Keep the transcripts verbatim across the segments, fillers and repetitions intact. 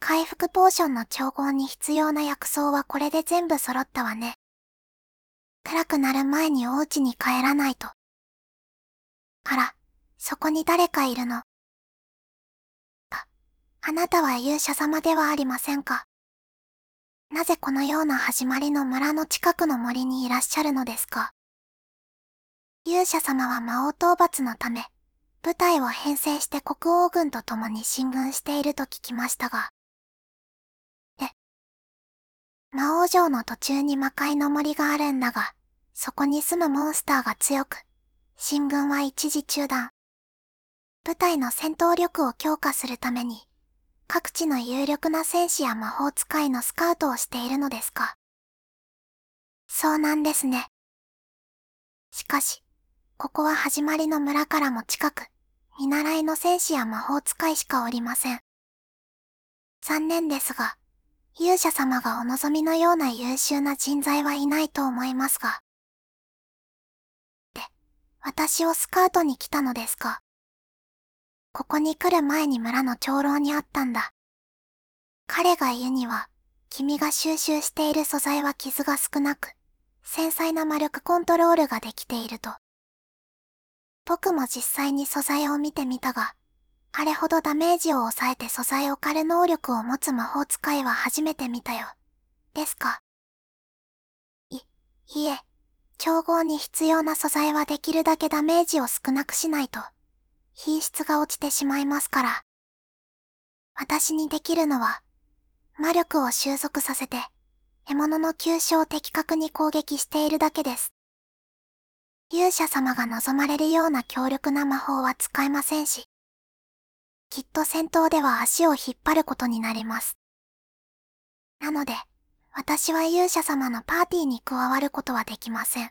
回復ポーションの調合に必要な薬草はこれで全部揃ったわね。暗くなる前にお家に帰らないと。あら、そこに誰かいるの。あ、あなたは勇者様ではありませんか。なぜこのような始まりの村の近くの森にいらっしゃるのですか。勇者様は魔王討伐のため、部隊を編成して国王軍と共に進軍していると聞きましたが。え、魔王城の途中に魔界の森があるんだが、そこに住むモンスターが強く、進軍は一時中断。部隊の戦闘力を強化するために、各地の有力な戦士や魔法使いのスカウトをしているのですか。そうなんですね。しかし、ここは始まりの村からも近く、見習いの戦士や魔法使いしかおりません。残念ですが、勇者様がお望みのような優秀な人材はいないと思いますが。で、私をスカウトに来たのですか。ここに来る前に村の長老に会ったんだ。彼が言うには、君が収集している素材は傷が少なく、繊細な魔力コントロールができていると。僕も実際に素材を見てみたが、あれほどダメージを抑えて素材を狩る能力を持つ魔法使いは初めて見たよ。ですか。い、いえ、調合に必要な素材はできるだけダメージを少なくしないと、品質が落ちてしまいますから。私にできるのは、魔力を収束させて、獲物の急所を的確に攻撃しているだけです。勇者様が望まれるような強力な魔法は使えませんし、きっと戦闘では足を引っ張ることになります。なので、私は勇者様のパーティーに加わることはできません。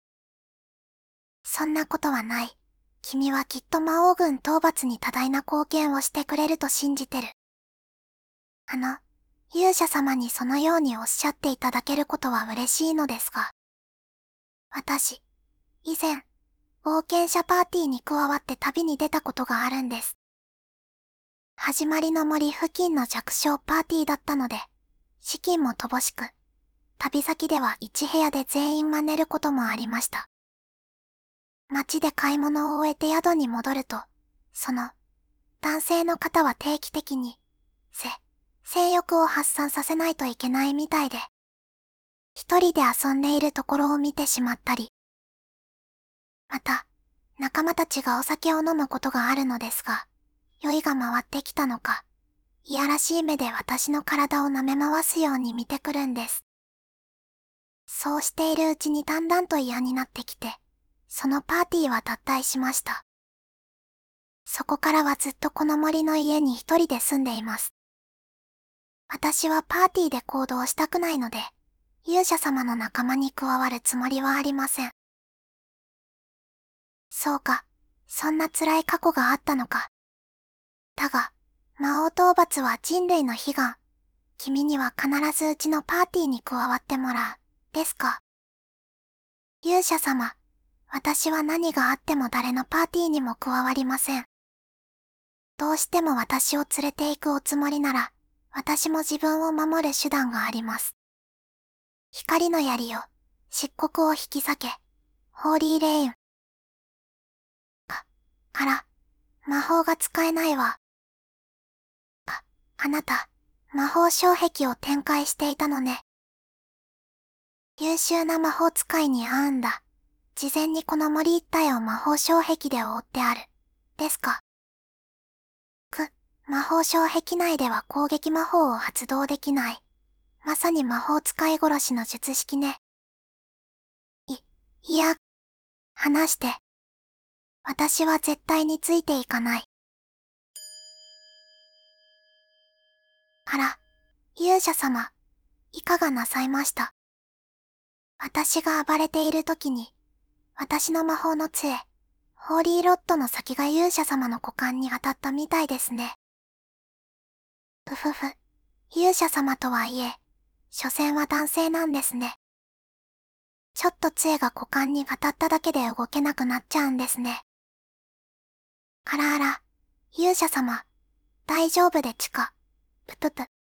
そんなことはない。君はきっと魔王軍討伐に多大な貢献をしてくれると信じてる。あの、勇者様にそのようにおっしゃっていただけることは嬉しいのですが。私、以前、冒険者パーティーに加わって旅に出たことがあるんです。始まりの森付近の弱小パーティーだったので、資金も乏しく、旅先では一部屋で全員真似ることもありました。街で買い物を終えて宿に戻ると、その、男性の方は定期的に、せ、性欲を発散させないといけないみたいで、一人で遊んでいるところを見てしまったり、また、仲間たちがお酒を飲むことがあるのですが、酔いが回ってきたのか、いやらしい目で私の体を舐め回すように見てくるんです。そうしているうちにだんだんと嫌になってきて、そのパーティーは脱退しました。そこからはずっとこの森の家に一人で住んでいます。私はパーティーで行動したくないので、勇者様の仲間に加わるつもりはありません。そうか、そんな辛い過去があったのか。だが、魔王討伐は人類の悲願。君には必ずうちのパーティーに加わってもらう、ですか。勇者様、私は何があっても誰のパーティーにも加わりません。どうしても私を連れて行くおつもりなら、私も自分を守る手段があります。光の槍よ、漆黒を引き裂け、ホーリーレイン。か、あら、魔法が使えないわ。あ、あなた、魔法障壁を展開していたのね。優秀な魔法使いに会うんだ。事前にこの森一帯を魔法障壁で覆ってある。ですか。く、魔法障壁内では攻撃魔法を発動できない。まさに魔法使い殺しの術式ね。い、いや、話して。私は絶対についていかない。あら、勇者様、いかがなさいました。私が暴れている時に、私の魔法の杖、ホーリーロッドの先が勇者様の股間に当たったみたいですね。ふふふ、勇者様とはいえ、所詮は男性なんですね。ちょっと杖が股間に当たっただけで動けなくなっちゃうんですね。あらあら、勇者様、大丈夫でちか、ぷぷぷ。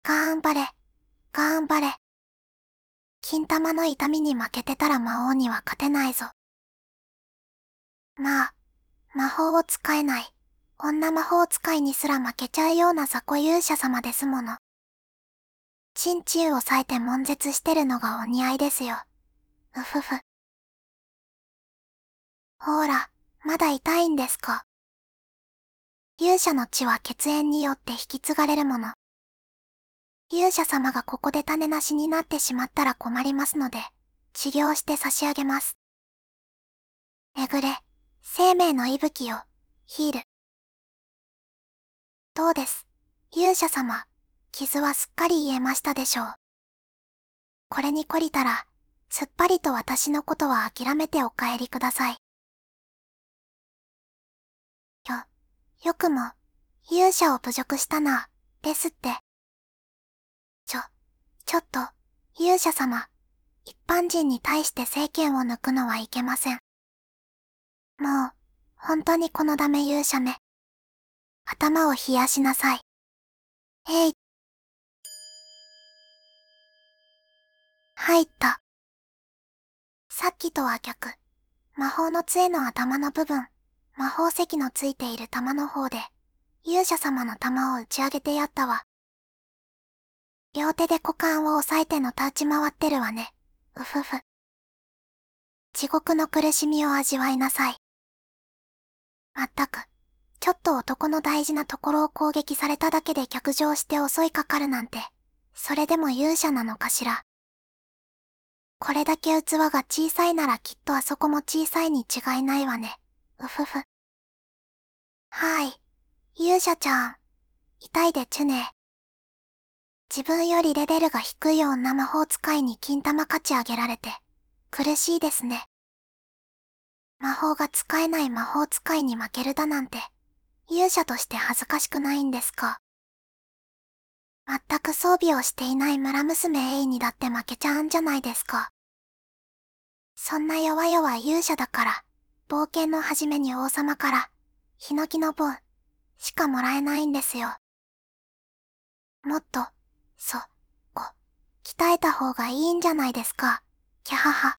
頑張れ、頑張れ。金玉の痛みに負けてたら魔王には勝てないぞ。まあ、魔法を使えない、女魔法使いにすら負けちゃうような雑魚勇者様ですもの。チンチンを裂いて悶絶してるのがお似合いですよ。うふふ。ほーら、まだ痛いんですか。勇者の血は血縁によって引き継がれるもの。勇者様がここで種なしになってしまったら困りますので、治療して差し上げます。えぐれ、生命の息吹よ、ヒール。どうです、勇者様、傷はすっかり癒えましたでしょう。これに懲りたら、すっぱりと私のことは諦めてお帰りください。よ、よくも、勇者を侮辱したな、ですって。ちょ、ちょっと、勇者様、一般人に対して聖剣を抜くのはいけません。もう、本当にこのダメ勇者め。頭を冷やしなさい。えい。入った。さっきとは逆。魔法の杖の頭の部分、魔法石のついている玉の方で、勇者様の玉を打ち上げてやったわ。両手で股間を押さえての立ち回ってるわね。うふふ。地獄の苦しみを味わいなさい。まったく、ちょっと男の大事なところを攻撃されただけで逆上して襲いかかるなんて、それでも勇者なのかしら。これだけ器が小さいならきっとあそこも小さいに違いないわね。うふふ。はい。勇者ちゃん。痛いでちゅね。自分よりレベルが低い女魔法使いに金玉勝ち上げられて、苦しいですね。魔法が使えない魔法使いに負けるだなんて、勇者として恥ずかしくないんですか。全く装備をしていない村娘エイにだって負けちゃうんじゃないですか。そんな弱々勇者だから、冒険の初めに王様から、ヒノキの棒、しかもらえないんですよ。もっと、そ、こ、鍛えた方がいいんじゃないですか、キャハハ。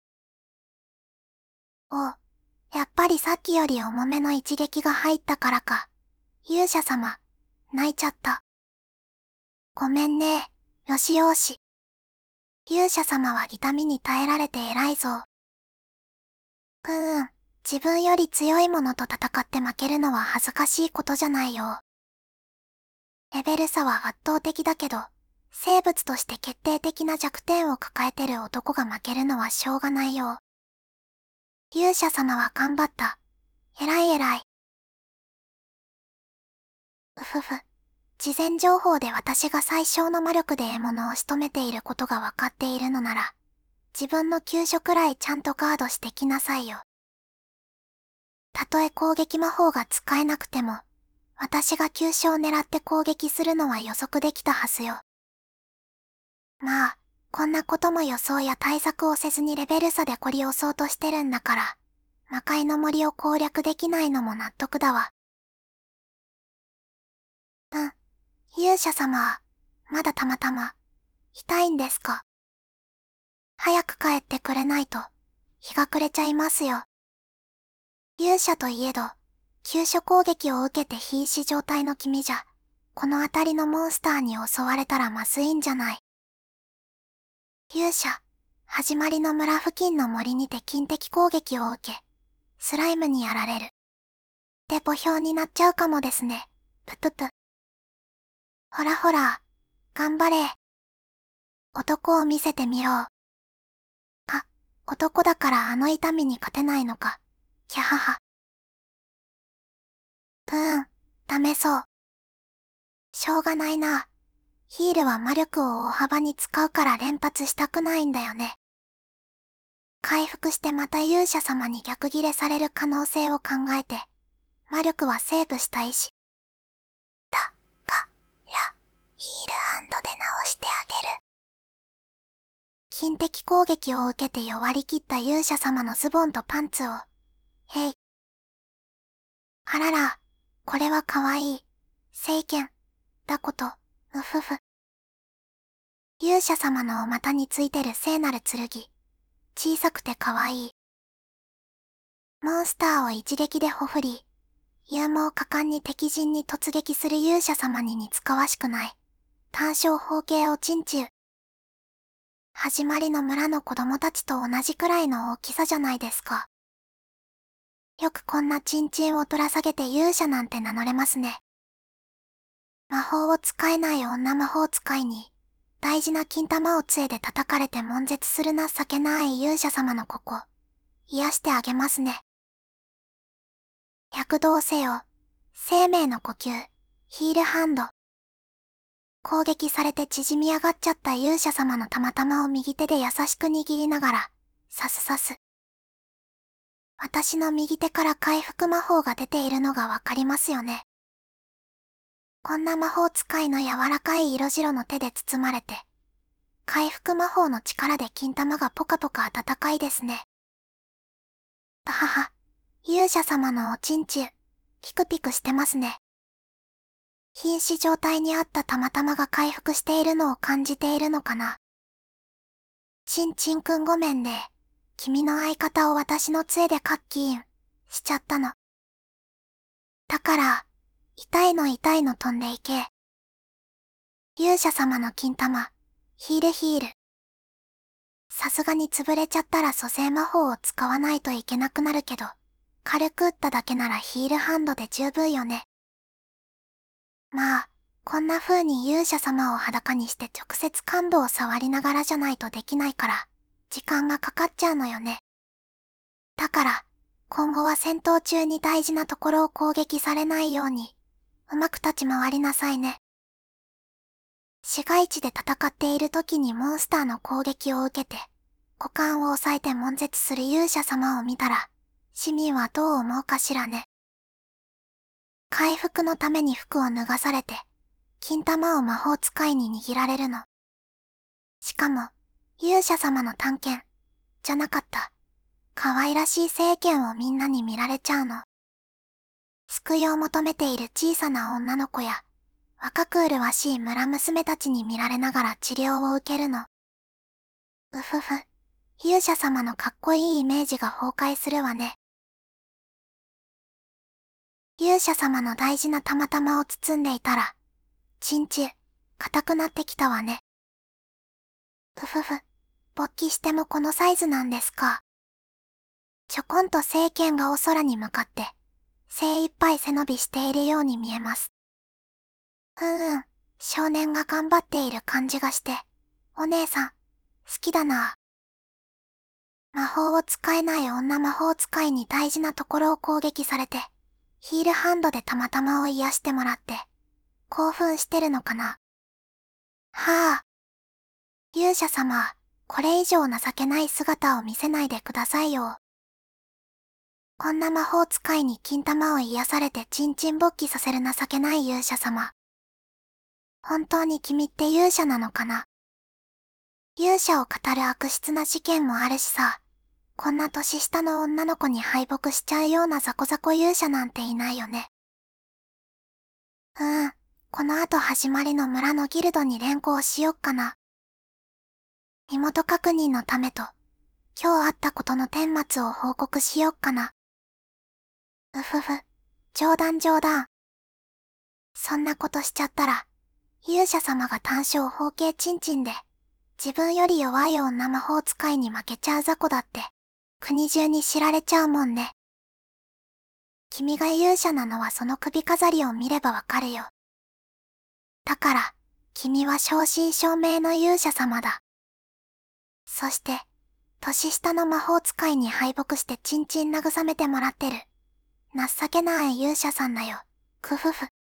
おう、やっぱりさっきより重めの一撃が入ったからか。勇者様、泣いちゃった。ごめんね、よしよし。勇者様は痛みに耐えられて偉いぞ。うーん、自分より強いものと戦って負けるのは恥ずかしいことじゃないよ。レベル差は圧倒的だけど、生物として決定的な弱点を抱えてる男が負けるのはしょうがないよ。勇者様は頑張った。偉い偉い。うふふ。事前情報で私が最小の魔力で獲物を仕留めていることがわかっているのなら、自分の急所くらいちゃんとガードしてきなさいよ。たとえ攻撃魔法が使えなくても、私が急所を狙って攻撃するのは予測できたはずよ。まあ、こんなことも予想や対策をせずにレベル差でこり押そうとしてるんだから、魔界の森を攻略できないのも納得だわ。うん。勇者様、まだたまたま、痛いんですか。早く帰ってくれないと、日が暮れちゃいますよ。勇者といえど、急所攻撃を受けて瀕死状態の君じゃ、この辺りのモンスターに襲われたらまずいんじゃない。勇者、始まりの村付近の森にて金敵攻撃を受け、スライムにやられる。で、墓標になっちゃうかもですね。ぷぷぷ。ほらほら、頑張れ。男を見せてみよう。あ、男だからあの痛みに勝てないのか。キャハハ。ぷーん、ダメそう。しょうがないな。ヒールは魔力を大幅に使うから連発したくないんだよね。回復してまた勇者様に逆ギレされる可能性を考えて、魔力はセーブしたいし。だ、か、ら、ヒールハンドで直してあげる。金敵攻撃を受けて弱り切った勇者様のズボンとパンツを。へい。あらら、これはかわいい。聖剣。だこと、うふふ。 勇者様のお股についてる聖なる剣。小さくて可愛い。モンスターを一撃でほふり、勇猛果敢に敵陣に突撃する勇者様に似つかわしくない。単小方形おちんちゅう。始まりの村の子供たちと同じくらいの大きさじゃないですか。よくこんなチンチンをぶら下げて勇者なんて名乗れますね。魔法を使えない女魔法使いに、大事な金玉を杖で叩かれて悶絶する情けない勇者様のここ、癒してあげますね。躍動せよ、生命の呼吸、ヒールハンド。攻撃されて縮み上がっちゃった勇者様のたまたまを右手で優しく握りながら、さすさす。私の右手から回復魔法が出ているのがわかりますよね。こんな魔法使いの柔らかい色白の手で包まれて、回復魔法の力で金玉がポカポカ暖かいですね。たはは、勇者様のおちんちゅう、ピクピクしてますね。瀕死状態にあったたまたまが回復しているのを感じているのかな。ちんちんくんごめんね。君の相方を私の杖でカッキーンしちゃったの。だから、痛いの痛いの飛んでいけ。勇者様の金玉、ヒールヒール。さすがに潰れちゃったら蘇生魔法を使わないといけなくなるけど、軽く打っただけならヒールハンドで十分よね。まあ、こんな風に勇者様を裸にして直接幹部を触りながらじゃないとできないから、時間がかかっちゃうのよね。だから、今後は戦闘中に大事なところを攻撃されないように、うまく立ち回りなさいね。市街地で戦っている時にモンスターの攻撃を受けて、股間を押さえて悶絶する勇者様を見たら、市民はどう思うかしらね。回復のために服を脱がされて、金玉を魔法使いに握られるの。しかも、勇者様の探検、じゃなかった。可愛らしい聖剣をみんなに見られちゃうの。救いを求めている小さな女の子や、若く麗しい村娘たちに見られながら治療を受けるの。うふふ、勇者様のかっこいいイメージが崩壊するわね。勇者様の大事なたまたまを包んでいたら、ちんちゅ、硬くなってきたわね。ふふふ、勃起してもこのサイズなんですか。ちょこんと聖剣がお空に向かって、精一杯背伸びしているように見えます。うんうん、少年が頑張っている感じがして、お姉さん、好きだな。魔法を使えない女魔法使いに大事なところを攻撃されて、ヒールハンドでたまたまを癒してもらって、興奮してるのかな。はあ。勇者様、これ以上情けない姿を見せないでくださいよ。こんな魔法使いに金玉を癒されてチンチン勃起させる情けない勇者様。本当に君って勇者なのかな。勇者を語る悪質な事件もあるしさ、こんな年下の女の子に敗北しちゃうようなザコザコ勇者なんていないよね。うーん、この後始まりの村のギルドに連行しよっかな。身元確認のためと、今日あったことの顛末を報告しよっかな。うふふ、冗談冗談。そんなことしちゃったら、勇者様が単小方形チンチンで、自分より弱い女魔法使いに負けちゃう雑魚だって、国中に知られちゃうもんね。君が勇者なのはその首飾りを見ればわかるよ。だから、君は正真正銘の勇者様だ。そして、年下の魔法使いに敗北してチンチン慰めてもらってる。情けない勇者さんだよ、くふふ。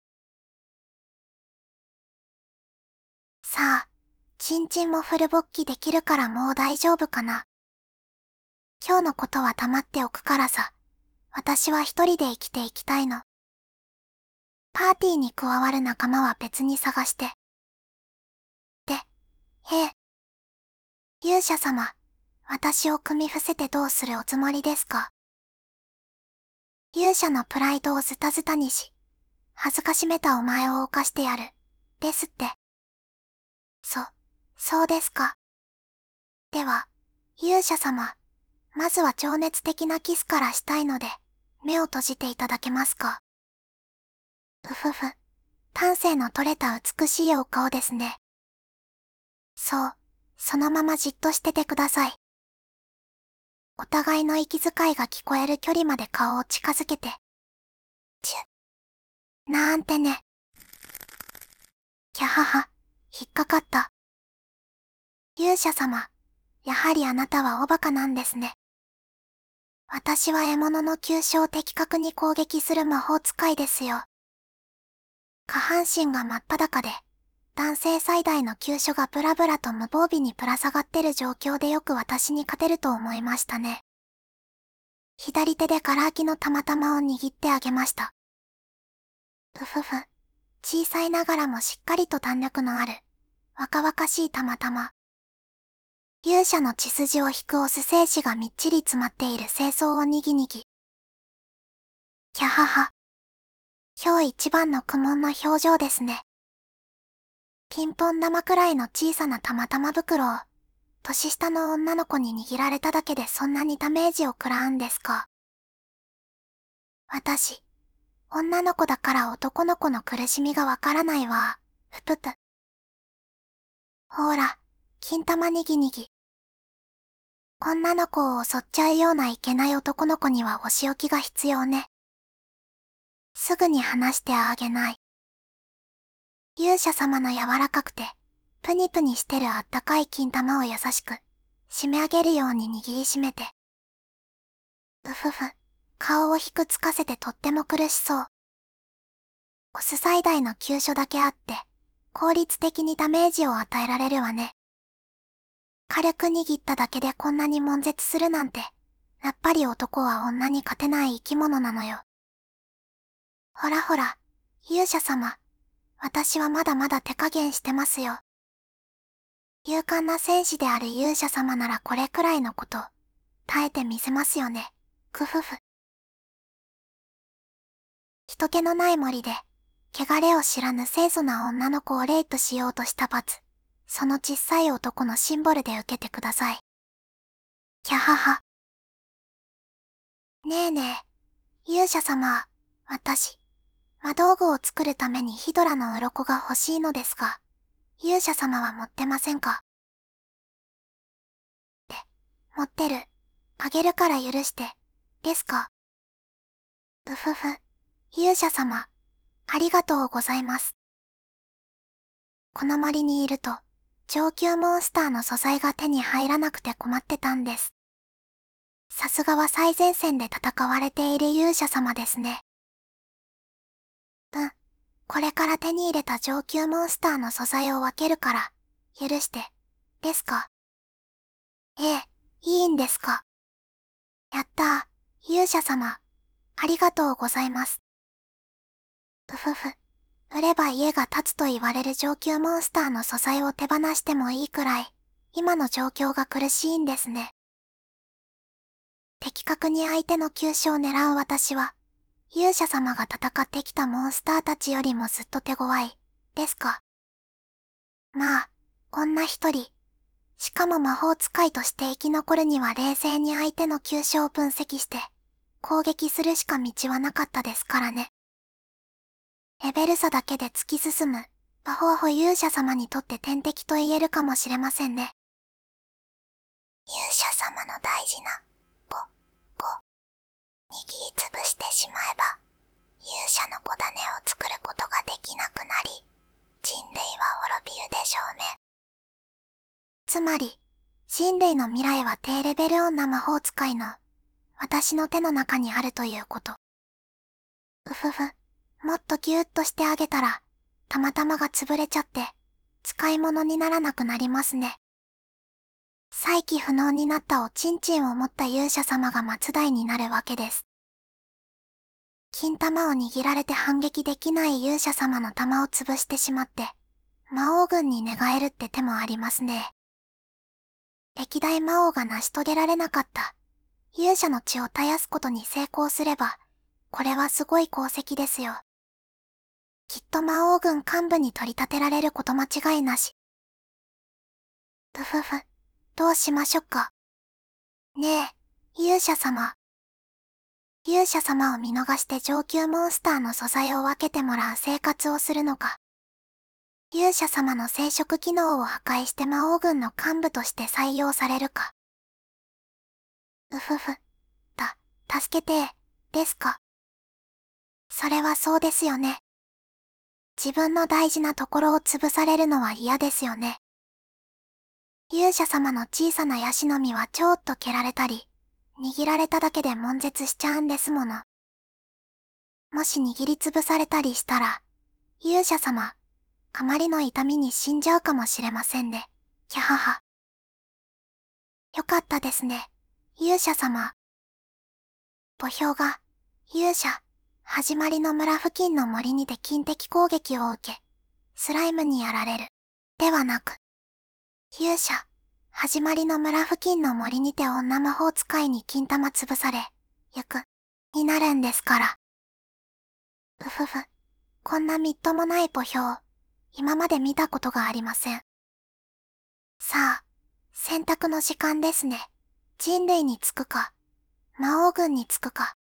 さあ、チンチンもフル勃起できるからもう大丈夫かな。今日のことは黙っておくからさ。私は一人で生きていきたいの。パーティーに加わる仲間は別に探して。で、へえ。勇者様、私を組み伏せてどうするおつもりですか。勇者のプライドをズタズタにし、恥ずかしめたお前を犯してやる、ですって。そ、 そうですか。では、勇者様、まずは情熱的なキスからしたいので、目を閉じていただけますか。うふふ、丹精の取れた美しいお顔ですね。そう、そのままじっとしててください。お互いの息遣いが聞こえる距離まで顔を近づけて。チュ。なんてね。キャハハ、引っかかった。勇者様、やはりあなたはおバカなんですね。私は獲物の急所を的確に攻撃する魔法使いですよ。下半身が真っ裸で、男性最大の急所がブラブラと無防備にぶら下がってる状況でよく私に勝てると思いましたね。左手でガラ空きの玉々を握ってあげました。ふふふ、小さいながらもしっかりと弾力のある、若々しい玉々。勇者の血筋を引くオス精子がみっちり詰まっている清掃をにぎにぎ。キャハハ。今日一番の苦悶の表情ですね。ピンポン玉くらいの小さな玉々袋を、年下の女の子に握られただけでそんなにダメージを食らうんですか。私、女の子だから男の子の苦しみがわからないわ。ふぷぷ。ほーら、金玉にぎにぎ。女の子を襲っちゃうようないけない男の子にはお仕置きが必要ね。すぐに話してあげない。勇者様の柔らかくて、プニプニしてるあったかい金玉を優しく、締め上げるように握りしめて。うふふ、顔をひくつかせてとっても苦しそう。オス最大の急所だけあって、効率的にダメージを与えられるわね。軽く握っただけでこんなに悶絶するなんて、やっぱり男は女に勝てない生き物なのよ。ほらほら、勇者様。私はまだまだ手加減してますよ。勇敢な戦士である勇者様ならこれくらいのこと、耐えてみせますよね。くふふ。人気のない森で、汚れを知らぬ清楚な女の子をレイプしようとした罰、その小さい男のシンボルで受けてください。キャハハ。ねえねえ、勇者様、私、魔道具を作るためにヒドラの鱗が欲しいのですが、勇者様は持ってませんか。って、持ってる。あげるから許して、ですか。うふふ、勇者様、ありがとうございます。この森にいると、上級モンスターの素材が手に入らなくて困ってたんです。さすがは最前線で戦われている勇者様ですね。うん。これから手に入れた上級モンスターの素材を分けるから、許して、ですか。ええ、いいんですか。やったー、勇者様。ありがとうございます。ふふふ。売れば家が建つと言われる上級モンスターの素材を手放してもいいくらい、今の状況が苦しいんですね。的確に相手の急所を狙う私は、勇者様が戦ってきたモンスターたちよりもずっと手強い、ですか。まあ、女一人。しかも魔法使いとして生き残るには冷静に相手の急所を分析して、攻撃するしか道はなかったですからね。レベル差だけで突き進む、魔法保有者様にとって天敵と言えるかもしれませんね。勇者様の大事な、子、子、握りつぶしてしまえば、勇者の子種を作ることができなくなり、人類は滅びるでしょうね。つまり、人類の未来は低レベル女魔法使いの、私の手の中にあるということ。うふふ、もっとギューッとしてあげたら、たまたまが潰れちゃって、使い物にならなくなりますね。再起不能になったおちんちんを持った勇者様が末代になるわけです。金玉を握られて反撃できない勇者様の玉を潰してしまって、魔王軍に寝返るって手もありますね。歴代魔王が成し遂げられなかった勇者の血を絶やすことに成功すれば、これはすごい功績ですよ。きっと魔王軍幹部に取り立てられること間違いなし。 うふふ、どうしましょうか。ねえ、勇者様。勇者様を見逃して上級モンスターの素材を分けてもらう生活をするのか。勇者様の生殖機能を破壊して魔王軍の幹部として採用されるか。うふふ。た、助けて、ですか。それはそうですよね。自分の大事なところを潰されるのは嫌ですよね。勇者様の小さなヤシの実はちょっと蹴られたり、握られただけで悶絶しちゃうんですもの。もし握りつぶされたりしたら、勇者様、あまりの痛みに死んじゃうかもしれませんね。キャハハ。よかったですね、勇者様。墓標が、勇者、始まりの村付近の森にて近敵攻撃を受け、スライムにやられる。ではなく、勇者、始まりの村付近の森にて女魔法使いに金玉潰され、ゆく、になるんですから。うふふ、こんなみっともない墓標、今まで見たことがありません。さあ、選択の時間ですね。人類につくか、魔王軍につくか。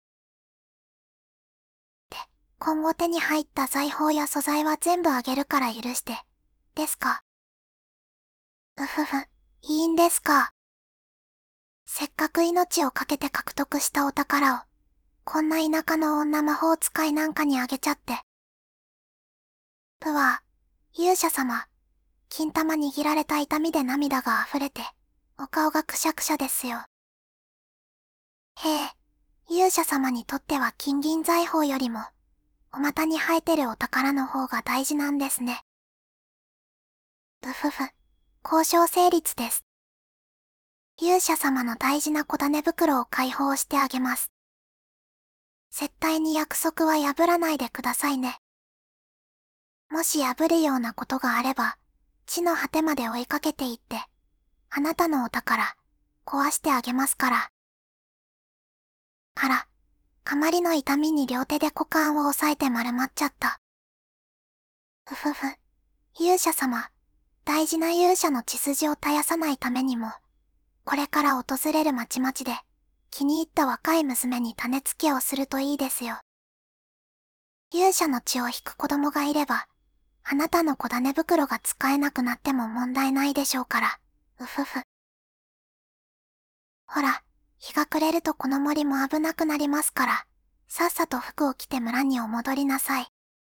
で、今後手に入った財宝や素材は全部あげるから許して、ですか。うふふ、いいんですか。せっかく命をかけて獲得したお宝を、こんな田舎の女魔法使いなんかにあげちゃって。ぷは、勇者様、金玉握られた痛みで涙が溢れて、お顔がくしゃくしゃですよ。へえ、勇者様にとっては金銀財宝よりも、お股に生えてるお宝の方が大事なんですね。うふふ、交渉成立です。勇者様の大事な小種袋を解放してあげます。絶対に約束は破らないでくださいね。もし破るようなことがあれば、地の果てまで追いかけていって、あなたのお宝、壊してあげますから。あら、かまりの痛みに両手で股間を押さえて丸まっちゃった。ふふふ、勇者様、大事な勇者の血筋を絶やさないためにも、これから訪れる町々で、気に入った若い娘に種付けをするといいですよ。勇者の血を引く子供がいれば、あなたの小種袋が使えなくなっても問題ないでしょうから、うふふ。ほら、日が暮れるとこの森も危なくなりますから、さっさと服を着て村にお戻りなさい。